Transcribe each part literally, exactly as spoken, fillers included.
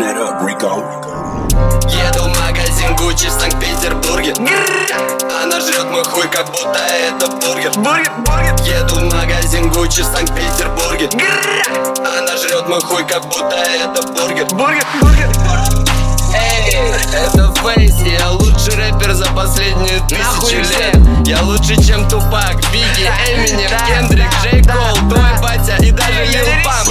that up, Rico. Еду в магазин Гуччи в Санкт-Петербурге. Она жрет мой хуй, как будто это бургер. Еду в магазин Гуччи в Санкт-Петербурге. Она жрет мой хуй, как будто это бургер. Эй, это Фейс, я лучший рэпер за последнюю тысячу лет. Я лучше, чем Тупак, Бигги, Эминем, Кендрик, Джей Кол, твой батя и даже Лил Памп.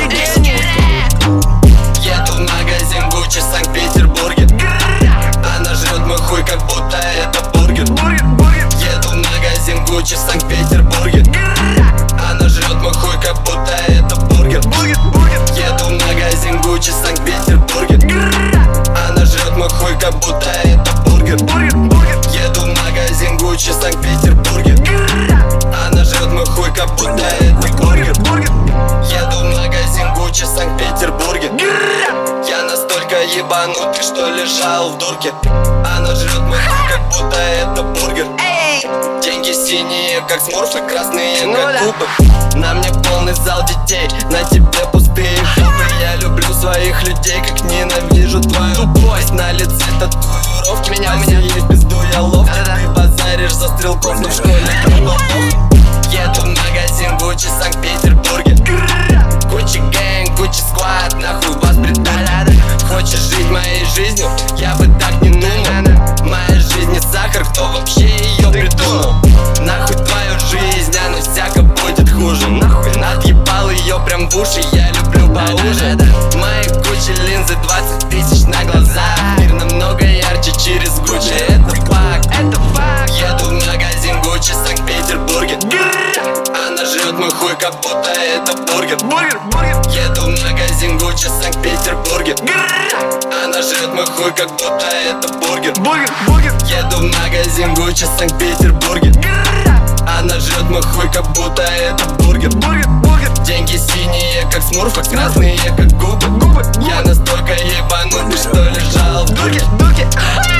Еду в магазин Гуччи в Санкт-Петербурге. Она жрет мой хуй, как будто это бургер. Еду в магазин Гуччи в Санкт-Петербурге. Она жрет мой хуй, как будто это бургер. Еду в магазин Гуччи в Санкт-Петербурге. Она жрет мой хуй, как будто это бургер. Еду в магазин Гуччи в Санкт-Петербурге. Она жрет мой хуй, как будто это бургер. Еду в магазин Гуччи в Санкт-Петербурге. Я настолько ебанутый, что лежал в дурке. Она жрет мой хуй, как будто это бургер. Деньги синие, как сморфы, красные, как губы. На мне полный зал детей, на тебе пустые губы. Я люблю своих людей, как ненавижу твою тупость. На лице татуировки, меня у меня есть пизду, я ловкий. Ты базаришь за стрелков, но в школе пробовал. Еду в магазин Гуччи в Санкт-Петербурге. Гуччи гэнг, Гуччи сквад, нахуй вас придали. Хочешь жить моей жизнью? Я бы так не думал. Моя жизнь не сахар, кто вообще ее придумал? Нахуй твою жизнь, она всяко будет хуже. Нахуй отъебал ее прям в уши, я люблю поуже. Мои Гуччи линзы двадцать тысяч на глазах. Мир намного ярче через Гуччи, это факт, это факт. Еду в магазин Гуччи в Санкт-Петербурге. Она жрет мой хуй, как будто это бургер. Еду в магазин Гуччи в Санкт-Петербурге. Она жрет мой хуй, как будто это бургер. Еду в магазин Гуччи в Санкт-Петербурге. Она жрет мой хуй, как будто это бургер. Деньги синие, как смурфы, красные, как губы. Я настолько ебанутый, что лежал в дурке.